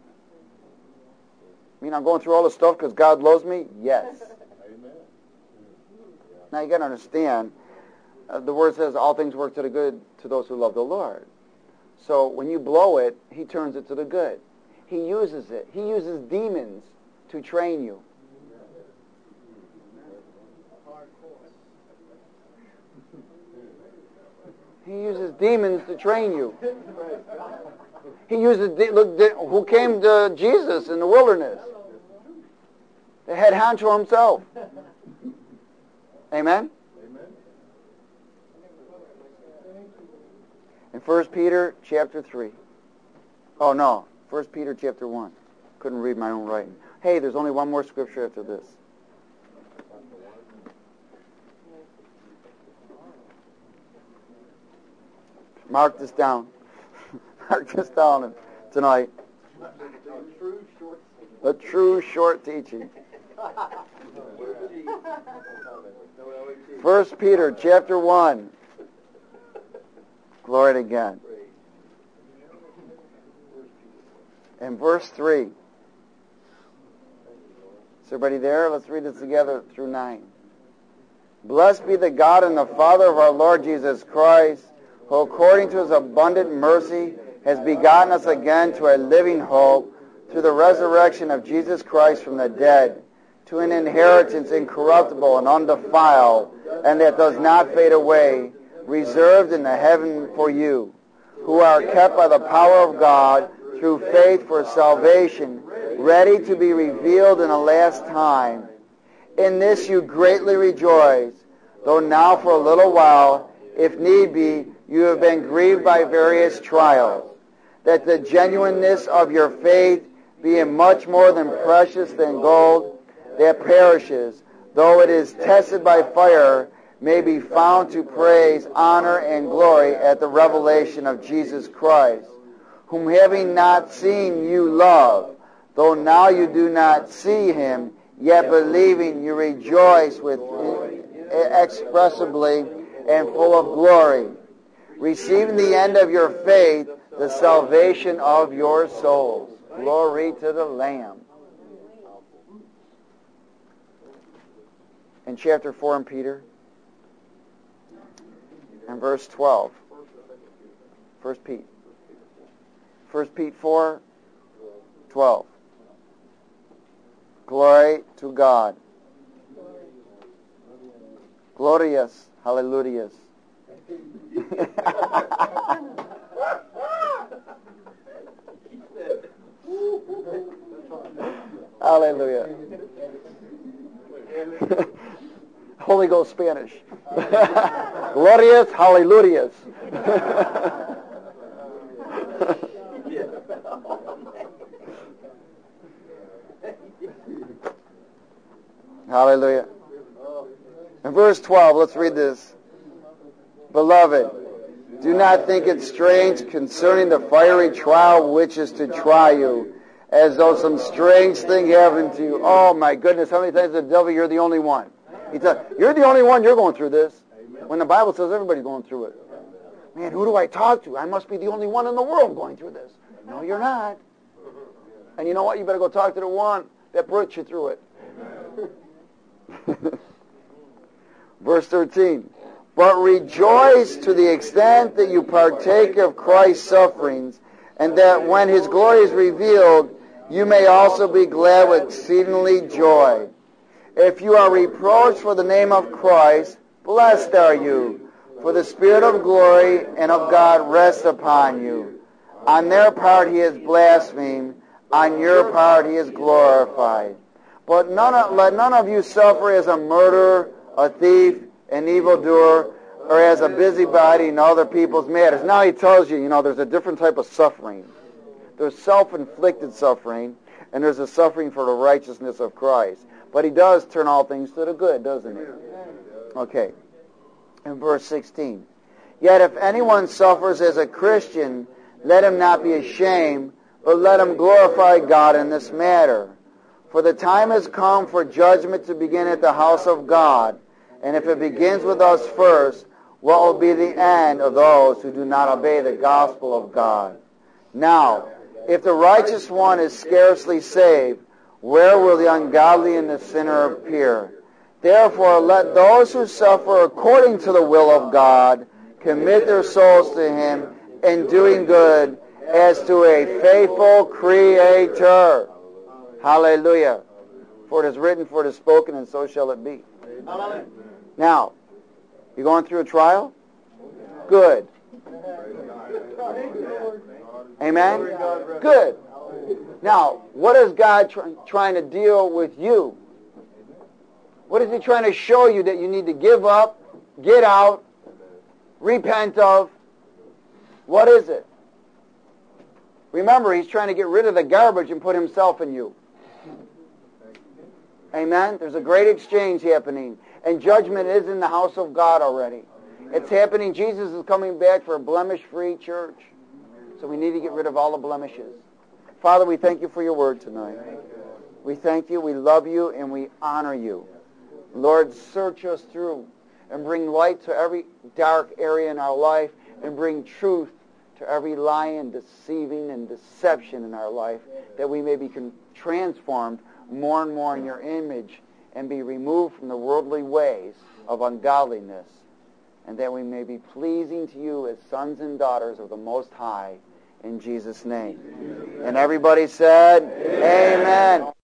I mean, I'm going through all this stuff because God loves me? Yes. Amen. Now, you got to understand, the Word says all things work to the good to those who love the Lord. So when you blow it, he turns it to the good. He uses it. He uses demons to train you. He uses demons to train you. He uses, look, who came to Jesus in the wilderness? The head honcho himself. Amen? In 1 Peter chapter 3. Oh, no. 1 Peter chapter 1. Couldn't read my own writing. Hey, there's only one more scripture after this. Mark this down. Mark this down tonight. A true short teaching. 1 Peter chapter 1. Glory to God. And verse 3. Is everybody there? Let's read this together through 9. Blessed be the God and the Father of our Lord Jesus Christ, who according to his abundant mercy has begotten us again to a living hope through the resurrection of Jesus Christ from the dead, to an inheritance incorruptible and undefiled, and that does not fade away, reserved in the heaven for you, who are kept by the power of God through faith for salvation, ready to be revealed in the last time. In this you greatly rejoice, though now for a little while, if need be, you have been grieved by various trials, that the genuineness of your faith, being much more than precious than gold that perishes, though it is tested by fire, may be found to praise, honor, and glory at the revelation of Jesus Christ, whom having not seen you love, though now you do not see him, yet believing you rejoice with inexpressibly and full of glory, receiving the end of your faith, the salvation of your souls. Glory to the Lamb. In chapter 4 in Peter, and verse 12. 1 Pete. 1 Pete 4, 12. Glory to God. Glorious. Hallelujah. Hallelujah. Holy Ghost Spanish. Glorious. Hallelujah. Hallelujah. In verse 12, let's read this. Beloved, do not think it strange concerning the fiery trial which is to try you, as though some strange thing happened to you. Oh my goodness, how many times the devil, you're the only one. He said, you're the only one, you're going through this. When the Bible says everybody's going through it. Man, who do I talk to? I must be the only one in the world going through this. No, you're not. And you know what? You better go talk to the one that brought you through it. Verse 13. But rejoice to the extent that you partake of Christ's sufferings, and that when his glory is revealed, you may also be glad with exceedingly joy. If you are reproached for the name of Christ, blessed are you, for the Spirit of glory and of God rests upon you. On their part he is blasphemed, on your part he is glorified. But let none of you suffer as a murderer, a thief, an evildoer, or as a busybody in other people's matters. Now he tells you, there's a different type of suffering. There's self-inflicted suffering, and there's a suffering for the righteousness of Christ. But he does turn all things to the good, doesn't he? Okay. In verse 16. Yet if anyone suffers as a Christian, let him not be ashamed, but let him glorify God in this matter. For the time has come for judgment to begin at the house of God. And if it begins with us first, what will be the end of those who do not obey the gospel of God? Now, if the righteous one is scarcely saved, where will the ungodly and the sinner appear? Therefore, let those who suffer according to the will of God commit their souls to him in doing good as to a faithful Creator. Hallelujah. For it is written, for it is spoken, and so shall it be. Now, you going through a trial? Good. Amen? Good. Now, what is God trying to deal with you? What is he trying to show you that you need to give up, get out, repent of? What is it? Remember, he's trying to get rid of the garbage and put himself in you. Amen? There's a great exchange happening. And judgment is in the house of God already. It's happening. Jesus is coming back for a blemish-free church. So we need to get rid of all the blemishes. Father, we thank you for your word tonight. We thank you, we love you, and we honor you. Lord, search us through and bring light to every dark area in our life and bring truth to every lie and deceiving and deception in our life, that we may be transformed more and more in your image and be removed from the worldly ways of ungodliness, and that we may be pleasing to you as sons and daughters of the Most High, in Jesus' name. And everybody said, Amen.